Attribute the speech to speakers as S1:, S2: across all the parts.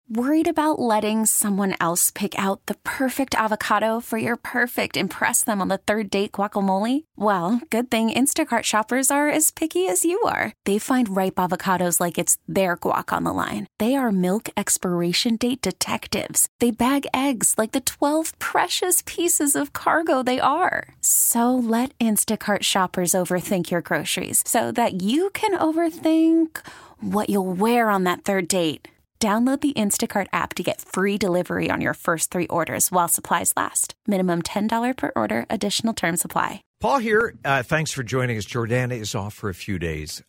S1: Worried about letting someone else pick out the perfect avocado for your perfect impress them on the third date guacamole? Well, good thing Instacart shoppers are as picky as you are. They find ripe avocados like it's their guac on the line. They are milk expiration date detectives. They bag eggs like the 12 precious pieces of cargo they are. So let Instacart shoppers overthink your groceries so that you can overthink what you'll wear on that third date. Download the Instacart app to get free delivery on your first 3 orders while supplies last. Minimum $10 per order. Additional terms apply.
S2: Paul here. Thanks for joining us. Jordana is off for a few days.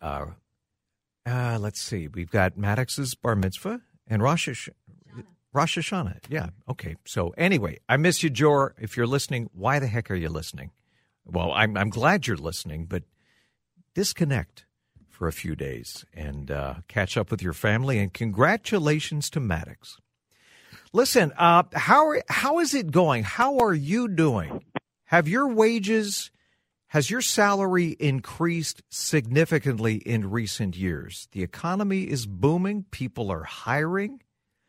S2: Let's see. We've got Maddox's bar mitzvah and Rosh Hashanah. Yeah. Okay. So anyway, I miss you, Jor. If you're listening, why the heck are you listening? Well, I'm glad you're listening, but disconnect for a few days and catch up with your family. And congratulations to Maddox. Listen, how is it going? How are you doing? Has your salary increased significantly in recent years? The economy is booming. People are hiring.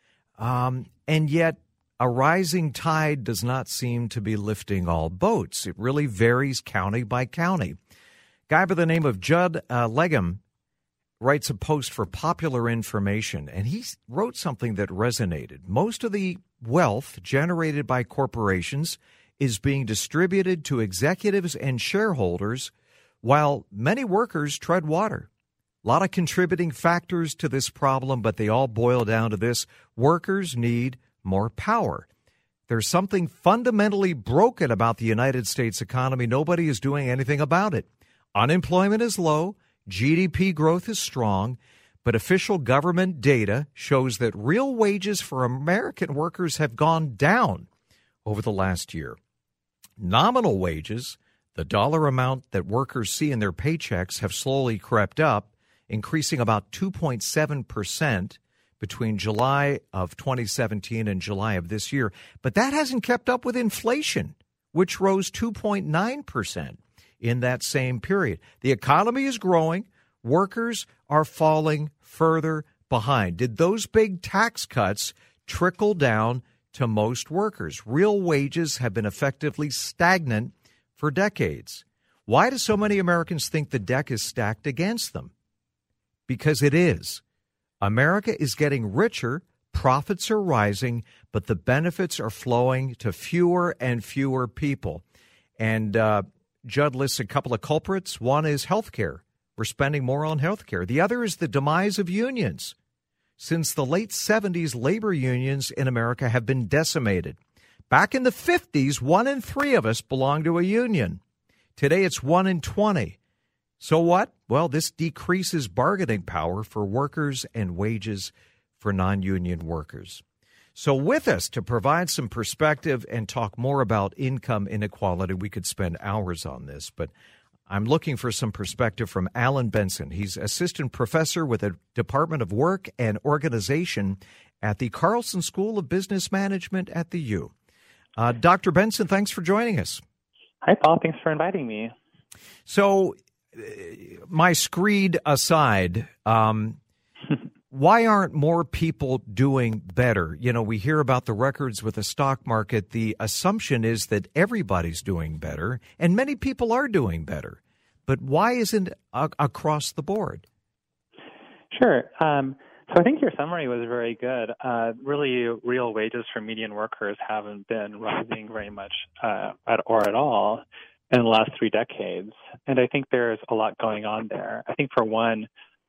S2: And yet a rising tide does not seem to be lifting all boats. It really varies county by county. Guy by the name of Judd Legum writes a post for Popular Information, and he wrote something that resonated. Most of the wealth generated by corporations is being distributed to executives and shareholders, while many workers tread water. A lot of contributing factors to this problem, but they all boil down to this: workers need more power. There's something fundamentally broken about the United States economy. Nobody is doing anything about it. Unemployment is low, GDP growth is strong, but official government data shows that real wages for American workers have gone down over the last year. Nominal wages, the dollar amount that workers see in their paychecks, have slowly crept up, increasing about 2.7% between July of 2017 and July of this year. But that hasn't kept up with inflation, which rose 2.9%. in that same period. The economy is growing. Workers are falling further behind. Did those big tax cuts trickle down to most workers? Real wages have been effectively stagnant for decades. Why do so many Americans think the deck is stacked against them? Because it is. America is getting richer, profits are rising, but the benefits are flowing to fewer and fewer people. And Judd lists a couple of culprits. One is healthcare. We're spending more on healthcare. The other is the demise of unions. Since the late 70s, labor unions in America have been decimated. Back in the 50s, 1 in 3 of us belonged to a union. Today, it's 1 in 20. So what? Well, this decreases bargaining power for workers and wages for non-union workers. So with us to provide some perspective and talk more about income inequality, we could spend hours on this, but I'm looking for some perspective from Alan Benson. He's assistant professor with the Department of Work and Organization at the Carlson School of Business Management at the U. Dr. Benson, thanks for joining us.
S3: Hi, Paul. Thanks for inviting me.
S2: So, my screed aside, why aren't more people doing better? You know, we hear about the records with the stock market. The assumption is that everybody's doing better, and many people are doing better. But why isn't it across the board?
S3: Sure. So I think your summary was very good. Really, real wages for median workers haven't been rising very much at all in the last 3 decades. And I think there's a lot going on there. I think, for one,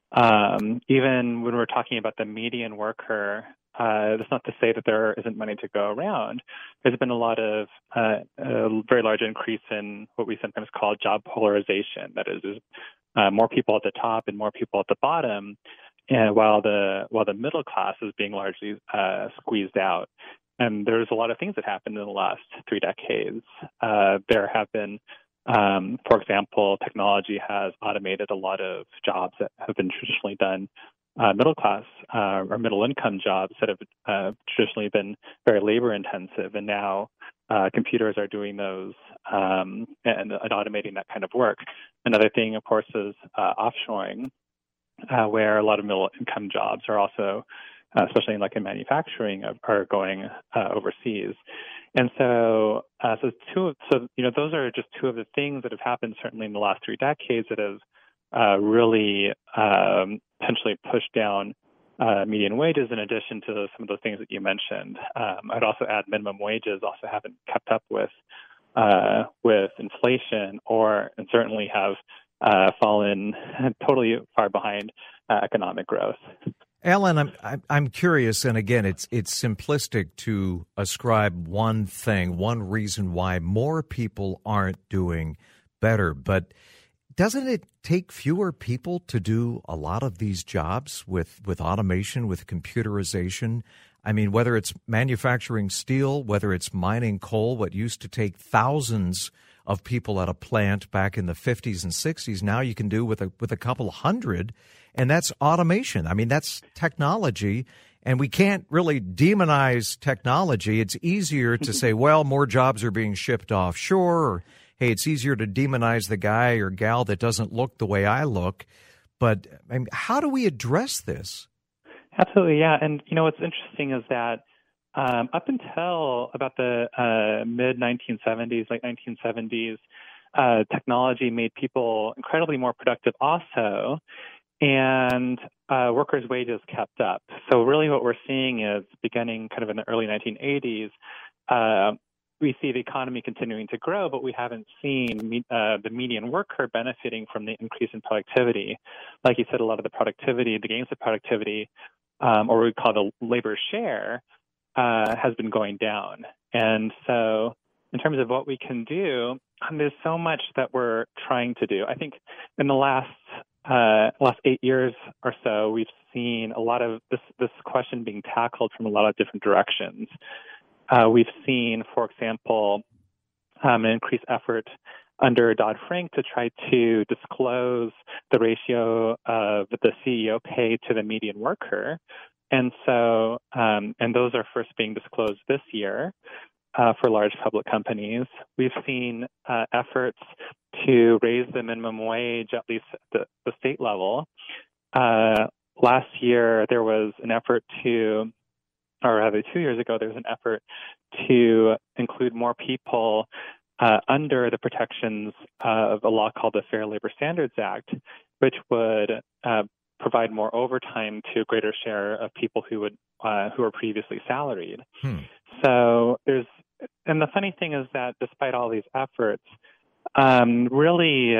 S3: even when we're talking about the median worker, that's not to say that there isn't money to go around. There's been a lot of a very large increase in what we sometimes call job polarization. That is, more people at the top and more people at the bottom, and while the middle class is being largely squeezed out. And there's a lot of things that happened in the last 3 decades. There have been, for example, technology has automated a lot of jobs that have been traditionally done middle class or middle income jobs that have traditionally been very labor intensive, and now computers are doing those and automating that kind of work. Another thing, of course, is offshoring, where a lot of middle income jobs are also especially like in manufacturing, are going overseas. And so, those are just two of the things that have happened certainly in the last 3 decades that have really potentially pushed down median wages, in addition to some of those things that you mentioned. I'd also add minimum wages also haven't kept up with inflation, and certainly have fallen totally far behind economic growth.
S2: Alan, I'm curious, and again, it's simplistic to ascribe one thing, one reason why more people aren't doing better, but doesn't it take fewer people to do a lot of these jobs with automation, with computerization? I mean, whether it's manufacturing steel, whether it's mining coal, what used to take thousands of people at a plant back in the 50s and 60s, now you can do with a couple hundred, and that's automation. I mean, that's technology, and we can't really demonize technology. It's easier to say, well, more jobs are being shipped offshore, or hey, it's easier to demonize the guy or gal that doesn't look the way I look. But I mean, how do we address this?
S3: Absolutely, yeah. And, what's interesting is that up until about the mid-1970s, late 1970s, technology made people incredibly more productive also, and workers' wages kept up. So really what we're seeing is, beginning kind of in the early 1980s, we see the economy continuing to grow, but we haven't seen the median worker benefiting from the increase in productivity. Like you said, a lot of the gains of productivity, or what we call the labor share, has been going down. And so in terms of what we can do, there's so much that we're trying to do. I think in the last 8 years or so, we've seen a lot of this question being tackled from a lot of different directions. We've seen, for example, an increased effort under Dodd-Frank to try to disclose the ratio of the CEO pay to the median worker. And so, and those are first being disclosed this year for large public companies. We've seen efforts to raise the minimum wage, at least at the state level. Last year, there was an effort or rather 2 years ago, there was an effort to include more people under the protections of a law called the Fair Labor Standards Act, which would provide more overtime to a greater share of people who were previously salaried. So and the funny thing is that despite all these efforts, really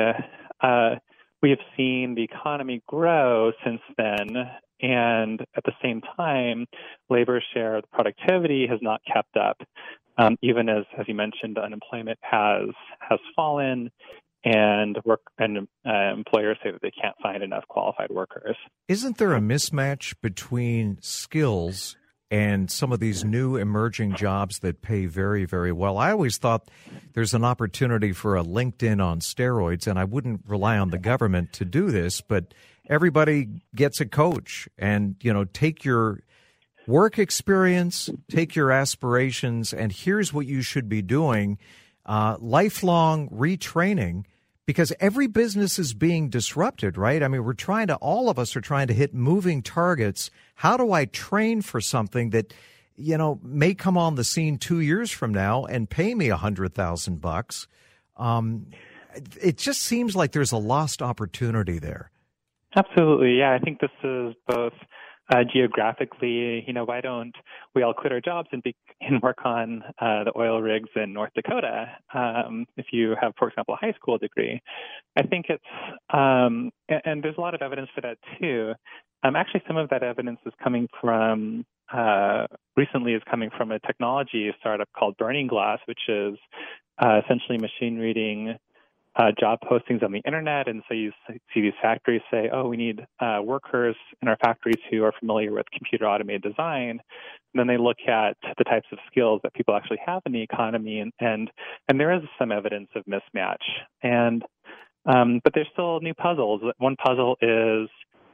S3: we have seen the economy grow since then, and at the same time, labor share of productivity has not kept up, even as you mentioned, unemployment has fallen, and employers say that they can't find enough qualified workers.
S2: Isn't there a mismatch between skills and some of these new emerging jobs that pay very, very well? I always thought there's an opportunity for a LinkedIn on steroids, and I wouldn't rely on the government to do this, but everybody gets a coach, and, take your work experience, take your aspirations, and here's what you should be doing, lifelong retraining, because every business is being disrupted, right? I mean, all of us are trying to hit moving targets. How do I train for something that, may come on the scene 2 years from now and pay me $100,000? It just seems like there's a lost opportunity there.
S3: Absolutely. Yeah, I think this is both geographically, why don't we all quit our jobs and work on the oil rigs in North Dakota if you have, for example, a high school degree? I think it's, and there's a lot of evidence for that too. Actually, some of that evidence is coming from, recently is coming from a technology startup called Burning Glass, which is essentially machine reading job postings on the internet. And so you see these factories say, oh, we need workers in our factories who are familiar with computer automated design. And then they look at the types of skills that people actually have in the economy. And there is some evidence of mismatch. And but there's still new puzzles. One puzzle is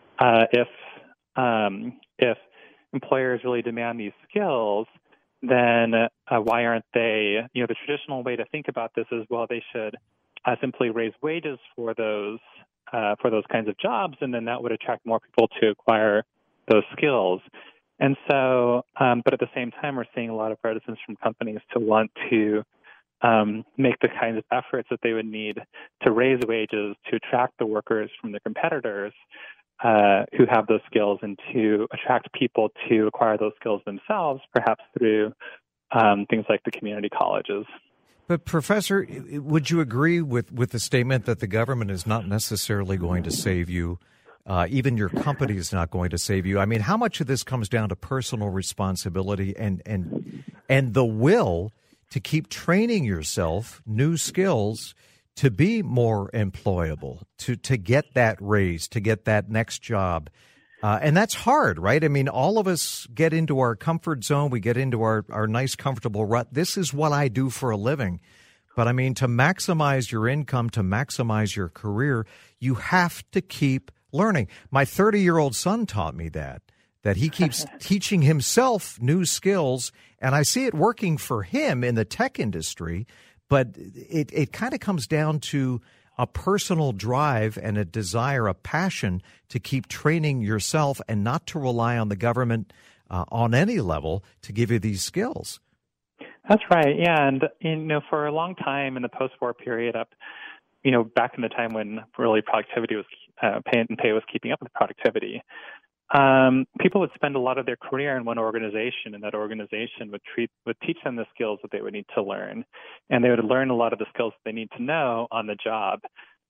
S3: if employers really demand these skills, then why aren't they, the traditional way to think about this is, well, they should simply raise wages for those kinds of jobs, and then that would attract more people to acquire those skills. And so, but at the same time, we're seeing a lot of reticence from companies to want to make the kinds of efforts that they would need to raise wages, to attract the workers from their competitors who have those skills, and to attract people to acquire those skills themselves, perhaps through things like the community colleges.
S2: But, Professor, would you agree with the statement that the government is not necessarily going to save you? Even your company is not going to save you. I mean, how much of this comes down to personal responsibility and the will to keep training yourself, new skills, to be more employable, to get that raise, to get that next job? And that's hard, right? I mean, all of us get into our comfort zone. We get into our nice, comfortable rut. This is what I do for a living. But, I mean, to maximize your income, to maximize your career, you have to keep learning. My 30-year-old son taught me that he keeps teaching himself new skills, and I see it working for him in the tech industry, but it kind of comes down to a personal drive and a desire, a passion to keep training yourself and not to rely on the government on any level to give you these skills.
S3: That's right. Yeah. And, for a long time in the post-war period back in the time when really productivity was, pay was keeping up with productivity, people would spend a lot of their career in one organization, and that organization would teach them the skills that they would need to learn, and they would learn a lot of the skills that they need to know on the job.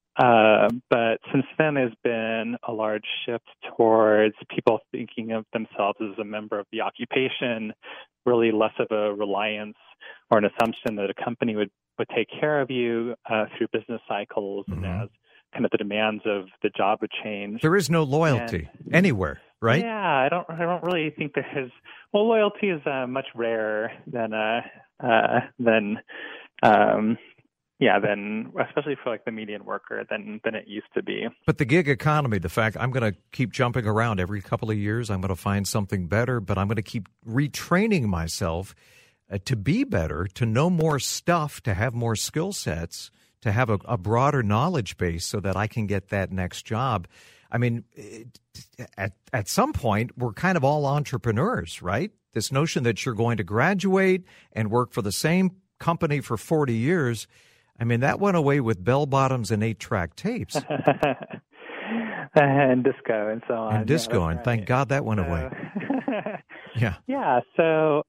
S3: But since then, there's been a large shift towards people thinking of themselves as a member of the occupation, really less of a reliance or an assumption that a company would take care of you through business cycles, and as kind of the demands of the job would change. There is
S2: no loyalty anywhere, right?
S3: Yeah, I don't really think there is. Well, loyalty is much rarer than especially for like the median worker than it used to be.
S2: But the gig economy, the fact I'm going to keep jumping around every couple of years, I'm going to find something better, but I'm going to keep retraining myself to be better, to know more stuff, to have more skill sets, to have a broader knowledge base so that I can get that next job. I mean, at some point, we're kind of all entrepreneurs, right? This notion that you're going to graduate and work for the same company for 40 years, I mean, that went away with bell-bottoms and 8-track tapes.
S3: And disco and so on.
S2: And disco, and thank God that went away. Yeah.
S3: Yeah, so,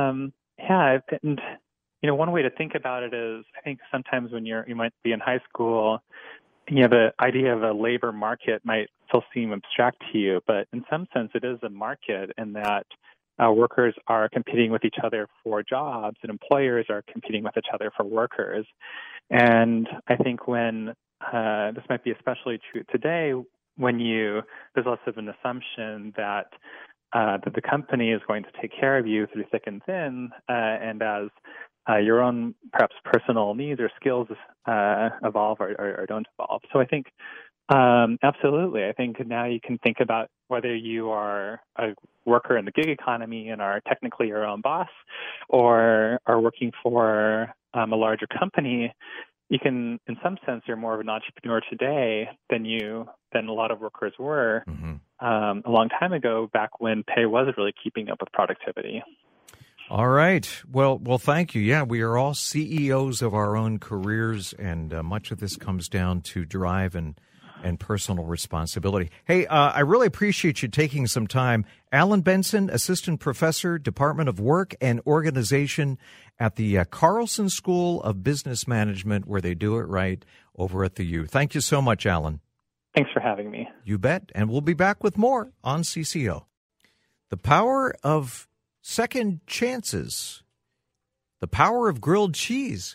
S3: and one way to think about it is, I think sometimes when you might be in high school, the idea of a labor market might still seem abstract to you, but in some sense it is a market in that workers are competing with each other for jobs, and employers are competing with each other for workers. And I think when this might be especially true today, when there's less of an assumption that the company is going to take care of you through thick and thin, and as your own perhaps personal needs or skills evolve or don't evolve. So I think absolutely. I think now you can think about whether you are a worker in the gig economy and are technically your own boss, or are working for a larger company. You can, in some sense, you're more of an entrepreneur today than a lot of workers were a long time ago, back when pay wasn't really keeping up with productivity.
S2: All right. Well, thank you. Yeah, we are all CEOs of our own careers, and much of this comes down to drive and personal responsibility. Hey, I really appreciate you taking some time. Alan Benson, Assistant Professor, Department of Work and Organization at the Carlson School of Business Management, where they do it right, over at the U. Thank you so much, Alan.
S3: Thanks for having me.
S2: You bet. And we'll be back with more on CCO. The power of second chances. The power of grilled cheese.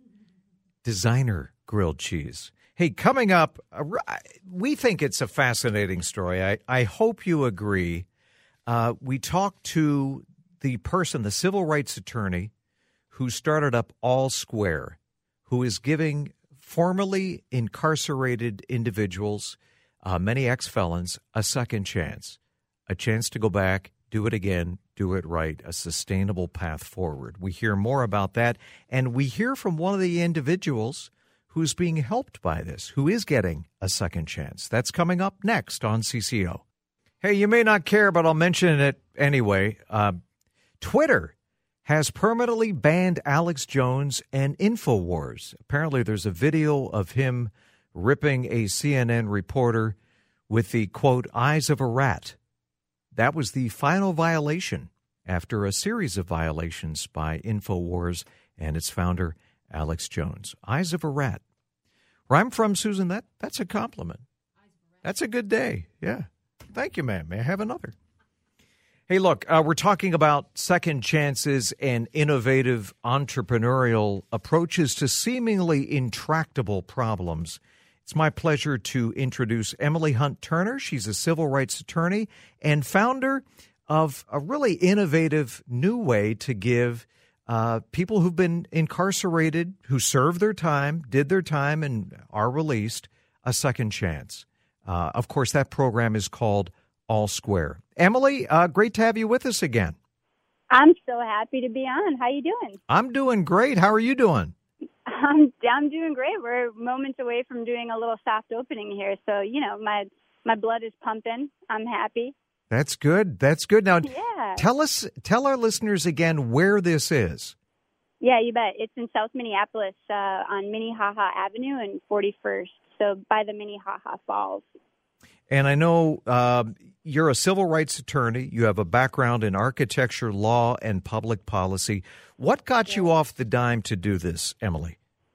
S2: Designer grilled cheese. Hey, coming up, we think it's a fascinating story. I hope you agree. We talked to the civil rights attorney who started up All Square, who is giving formerly incarcerated individuals, many ex-felons, a second chance, a chance to go back, do it again, do it right, a sustainable path forward. We hear more about that, and we hear from one of the individuals who's being helped by this, who is getting a second chance. That's coming up next on CCO. Hey, you may not care, but I'll mention it anyway. Twitter has permanently banned Alex Jones and InfoWars. Apparently, there's a video of him ripping a CNN reporter with the, quote, eyes of a rat. That was the final violation after a series of violations by InfoWars and its founder, Alex Jones. Eyes of a rat. Where I'm from, Susan, that's a compliment. That's a good day. Yeah. Thank you, ma'am. May I have another? Hey, look, we're talking about second chances and innovative entrepreneurial approaches to seemingly intractable problems. It's my pleasure to introduce Emily Hunt Turner. She's a civil rights attorney and founder of a really innovative new way to give people who've been incarcerated, who served their time, did their time, and are released, a second chance. Of course, that program is called All Square. Emily, great to have you with us again.
S4: I'm so happy to be on. How you doing?
S2: I'm doing great. How are you doing?
S4: I'm doing great. We're moments away from doing a little soft opening here, so my blood is pumping. I'm happy.
S2: That's good. That's good. Now,
S4: yeah.
S2: Tell our listeners again where this is.
S4: Yeah, you bet. It's in South Minneapolis on Minnehaha Avenue and 41st, so by the Minnehaha Falls.
S2: And I know you're a civil rights attorney. You have a background in architecture, law, and public policy. What got you off the dime to do this, Emily?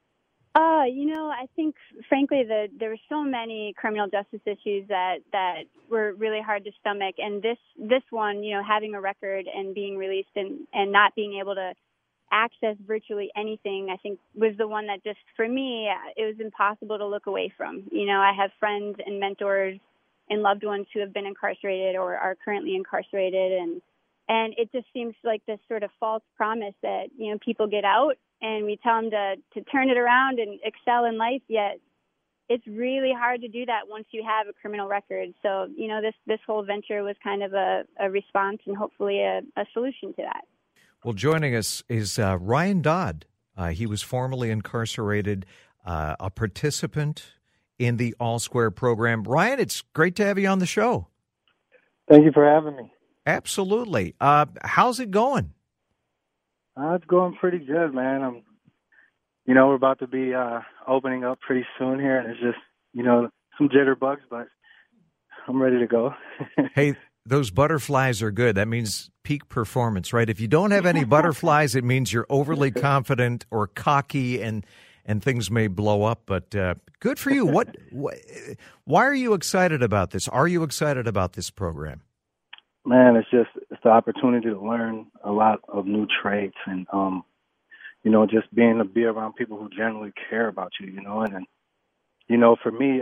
S4: I think, frankly, there were so many criminal justice issues that were really hard to stomach. And this one, having a record and being released and not being able to access virtually anything, I think was the one that just, for me, it was impossible to look away from. I have friends and mentors and loved ones who have been incarcerated or are currently incarcerated. And it just seems like this sort of false promise that, people get out and we tell them to turn it around and excel in life, yet it's really hard to do that once you have a criminal record. So, this whole venture was kind of a response and hopefully a solution to that.
S2: Well, joining us is Ryan Dodd. He was formerly incarcerated, a participant in the All Square program. Ryan, it's great to have you on the show.
S5: Thank you for having me.
S2: Absolutely. How's it going?
S5: It's going pretty good, man. We're about to be opening up pretty soon here, and it's just, some jitterbugs, but I'm ready to go.
S2: Hey, those butterflies are good. That means peak performance, right? If you don't have any butterflies, it means you're overly confident or cocky, and things may blow up. But good for you. Why are you excited about this? Are you excited about this program?
S5: Man, it's the opportunity to learn a lot of new traits and, just being to be around people who genuinely care about you, and for me,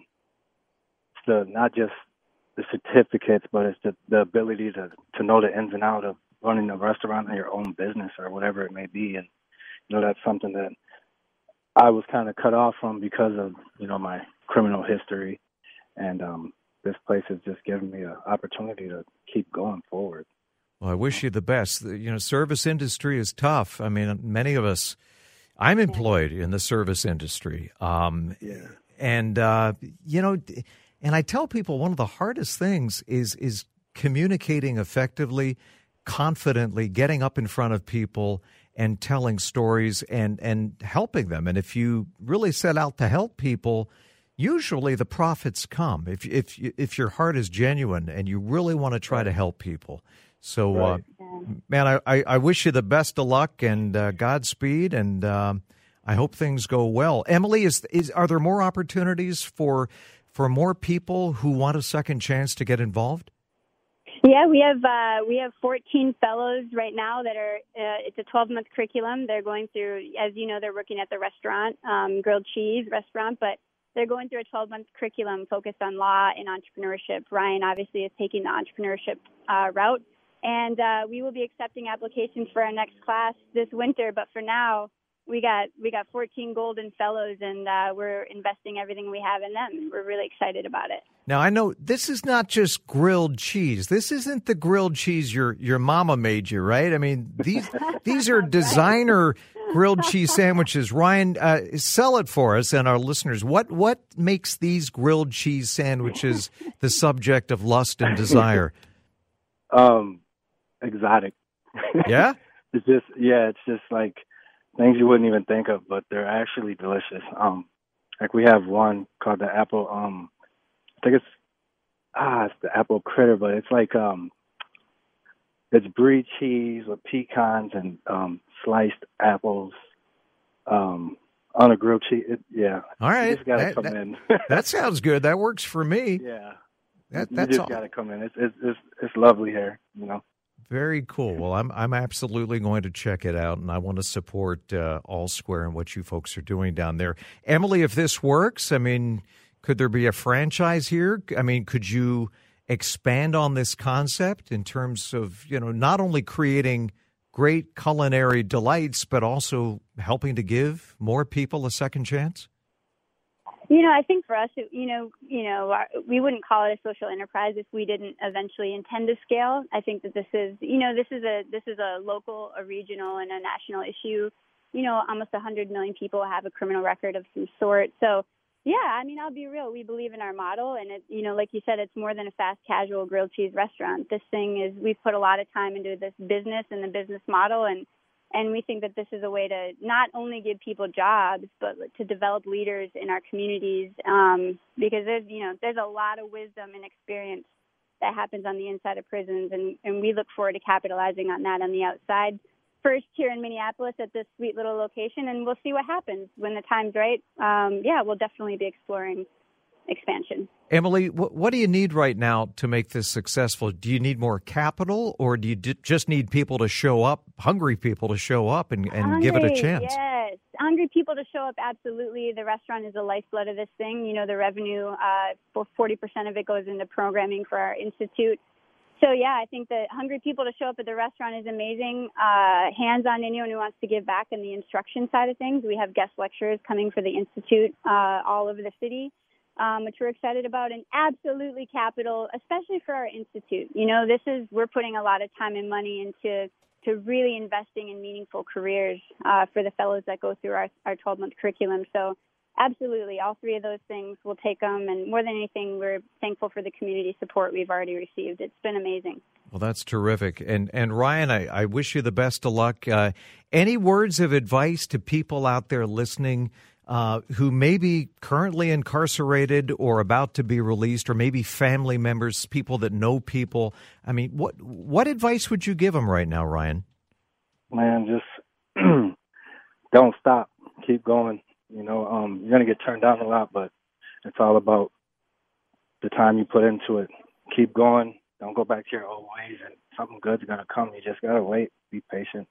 S5: it's not just the certificates, but it's the ability to know the ins and outs of running a restaurant or your own business or whatever it may be. And, that's something that I was kind of cut off from because of, my criminal history. And this place has just given me an opportunity to keep going forward.
S2: Well, I wish you the best. Service industry is tough. I mean, many of us, I'm employed in the service industry. And I tell people one of the hardest things is communicating effectively, confidently, getting up in front of people and telling stories and helping them. And if you really set out to help people, usually the profits come if your heart is genuine and you really want to try to help people. So,
S5: right.
S2: Man, I wish you the best of luck and Godspeed, and I hope things go well. Emily, are there more opportunities for more people who want a second chance to get involved?
S4: Yeah, we have 14 fellows right now that are. It's a 12-month curriculum. They're going through, as you know, they're working at the restaurant, Grilled Cheese restaurant, but they're going through a 12-month curriculum focused on law and entrepreneurship. Ryan obviously is taking the entrepreneurship route, and we will be accepting applications for our next class this winter. But for now, we got 14 golden fellows, and we're investing everything we have in them. We're really excited about it.
S2: Now, I know this is not just grilled cheese. This isn't the grilled cheese your mama made you, right? I mean, these are designer grilled cheese sandwiches. Ryan, sell it for us and our listeners. What makes these grilled cheese sandwiches the subject of lust and desire?
S5: Exotic.
S2: Yeah?
S5: It's just like things you wouldn't even think of, but they're actually delicious. Like we have one called the apple, I think it's the apple critter, but it's like, it's brie cheese with pecans and sliced apples on a grilled cheese.
S2: All right.
S5: You just got to come in.
S2: That sounds good. That works for me.
S5: Yeah.
S2: That's
S5: you just got to come in. It's lovely here, you know.
S2: Very cool. Well, I'm absolutely going to check it out, and I want to support All Square and what you folks are doing down there. Emily, if this works, I mean, could there be a franchise here? I mean, could you expand on this concept in terms of, not only creating great culinary delights, but also helping to give more people a second chance?
S4: I think for us, we wouldn't call it a social enterprise if we didn't eventually intend to scale. I think that this is a local, a regional, and a national issue. Almost 100 million people have a criminal record of some sort. So, yeah, I mean, I'll be real. We believe in our model, and like you said, it's more than a fast casual grilled cheese restaurant. This thing is, we've put a lot of time into this business and the business model, and we think that this is a way to not only give people jobs, but to develop leaders in our communities, because there's a lot of wisdom and experience that happens on the inside of prisons, and we look forward to capitalizing on that on the outside. First here in Minneapolis at this sweet little location, and we'll see what happens when the time's right. We'll definitely be exploring expansion.
S2: Emily, what do you need right now to make this successful? Do you need more capital, or do you just need people to show up, hungry people to show up and give it a chance?
S4: Yes, hungry people to show up, absolutely. The restaurant is the lifeblood of this thing. The revenue, 40% of it goes into programming for our institute. So, yeah, I think that hungry people to show up at the restaurant is amazing. Hands on anyone who wants to give back in the instruction side of things. We have guest lecturers coming for the institute all over the city, which we're excited about. And absolutely capital, especially for our institute. We're putting a lot of time and money into really investing in meaningful careers for the fellows that go through our 12-month curriculum. So, absolutely, all three of those things, we'll take them. And more than anything, we're thankful for the community support we've already received. It's been amazing.
S2: Well, that's terrific. And Ryan, I wish you the best of luck. Any words of advice to people out there listening who may be currently incarcerated or about to be released, or maybe family members, people that know people? I mean, what advice would you give them right now, Ryan?
S5: Man, just don't stop. Keep going. You're going to get turned down a lot, but it's all about the time you put into it. Keep going. Don't go back to your old ways, and something good's going to come. You just got to wait. Be patient.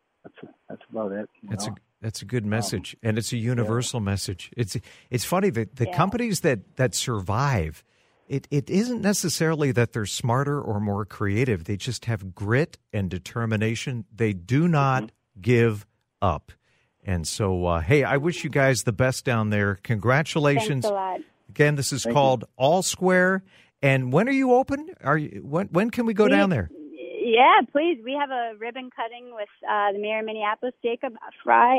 S5: That's about it.
S2: That's a good message, and it's a universal message. It's funny that the companies that survive, it isn't necessarily that they're smarter or more creative. They just have grit and determination. They do not give up. And so, hey, I wish you guys the best down there. Congratulations.
S4: Thanks a lot.
S2: Again, this is called All Square. And when are you open? When can we go down there?
S4: Yeah, please. We have a ribbon cutting with the mayor of Minneapolis, Jacob Fry,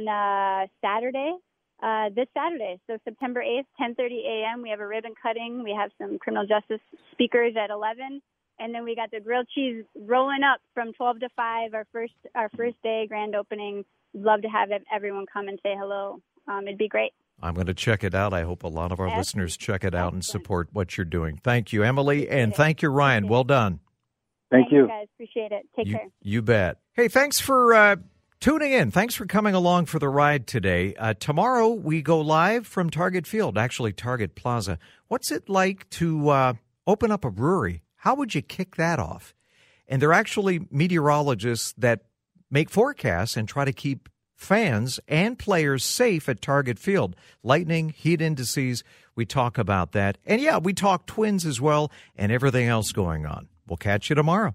S4: on Saturday, this Saturday. So September 8th, 10:30 a.m., we have a ribbon cutting. We have some criminal justice speakers at 11. And then we got the grilled cheese rolling up from 12 to 5, our first day, grand opening. Love to have everyone come and say hello. It'd be great.
S2: I'm going to check it out. I hope a lot of our listeners check it out and support what you're doing. Thank you, Emily, and thank you, Ryan. Well done.
S5: Thank you,
S4: guys. Appreciate it. Take care.
S2: You bet. Hey, thanks for tuning in. Thanks for coming along for the ride today. Tomorrow we go live from Target Field, actually Target Plaza. What's it like to open up a brewery? How would you kick that off? And they're actually meteorologists that make forecasts and try to keep fans and players safe at Target Field. Lightning, heat indices, we talk about that. And yeah, we talk Twins as well and everything else going on. We'll catch you tomorrow.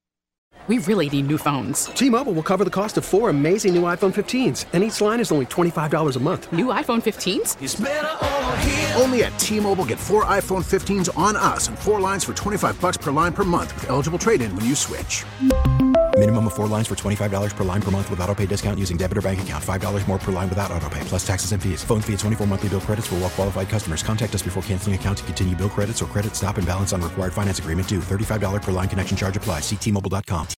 S6: We really need new phones.
S7: T-Mobile will cover the cost of 4 amazing new iPhone 15s, and each line is only $25 a month.
S6: New iPhone 15s?
S8: It's better over here. Only at T-Mobile, get 4 iPhone 15s on us and 4 lines for $25 per line per month with eligible trade-in when you switch.
S9: Minimum of of 4 lines for $25 per line per month with autopay discount using debit or bank account. $5 more per line without autopay, plus taxes and fees. Phone fee at 24 monthly bill credits for well-qualified customers. Contact us before canceling account to continue bill credits or credit stop and balance on required finance agreement due. $35 per line connection charge applies. See T-Mobile.com.